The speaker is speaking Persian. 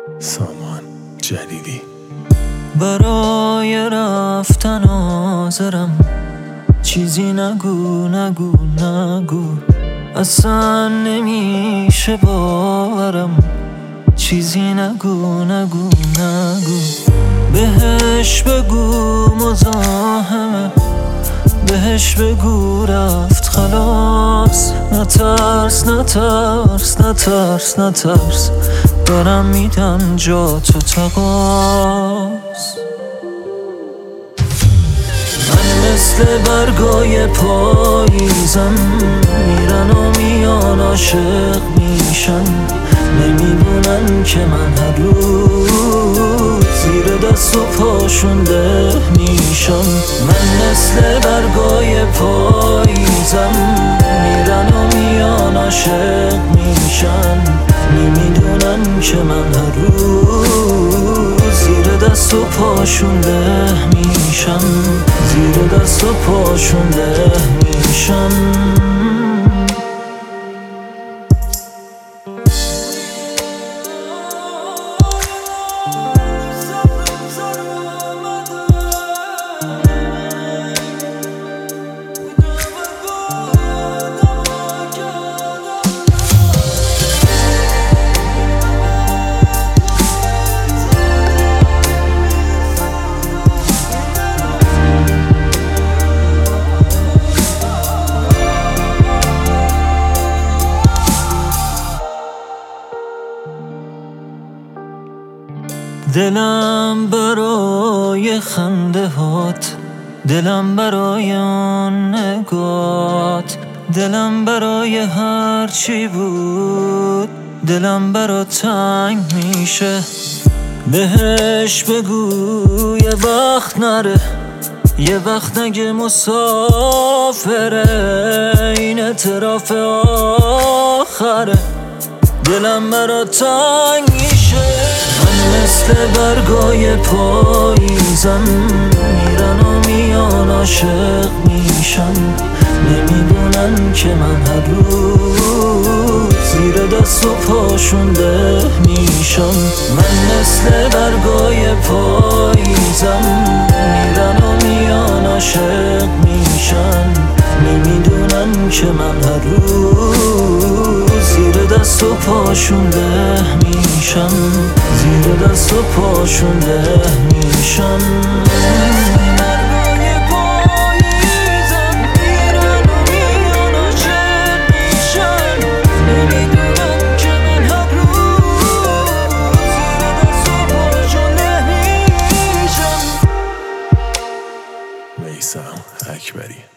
سامان جلیلی. برای رفتن حاضرم، چیزی نگو نگو نگو، اصلا نمیشه باورم، چیزی نگو نگو نگو. بهش بگو مزاحمه، بهش بگو رفت خلاص. نترس نترس نترس نترس، دارم میدم جا تو تقاص. من مثل برگای پاییزم، میرن و میان عاشق میشن، نمیدونن که من هر روز زیر دست و پاشون ده میشم. من مثل برگای پاییزم، میرن و میان عاشق میشن، نمیدونن که من هر روز زیر دست و پاشون ده میشم، زیر دست و پاشون ده میشم. دلم برای خنده هات، دلم برای آن نگات، دلم برای هر چی بود، دلم برا تنگ میشه. بهش بگو یه وقت نره، یه وقت نگه مسافره، این اعتراف آخره، دلم برا تنگ میشه. من مثل برگای پاییزم، میرن و میان عاشق میشن، نمیدونن که من هر روز زیر دست و پاشون ده میشم. من مثل برگای پاییزم، میرن و میان عاشق میشن، نمیدونن که من هر روز زیر دست و پاشون ده میشم، زیر دست و پاشون ده میشم. میثم اکبری.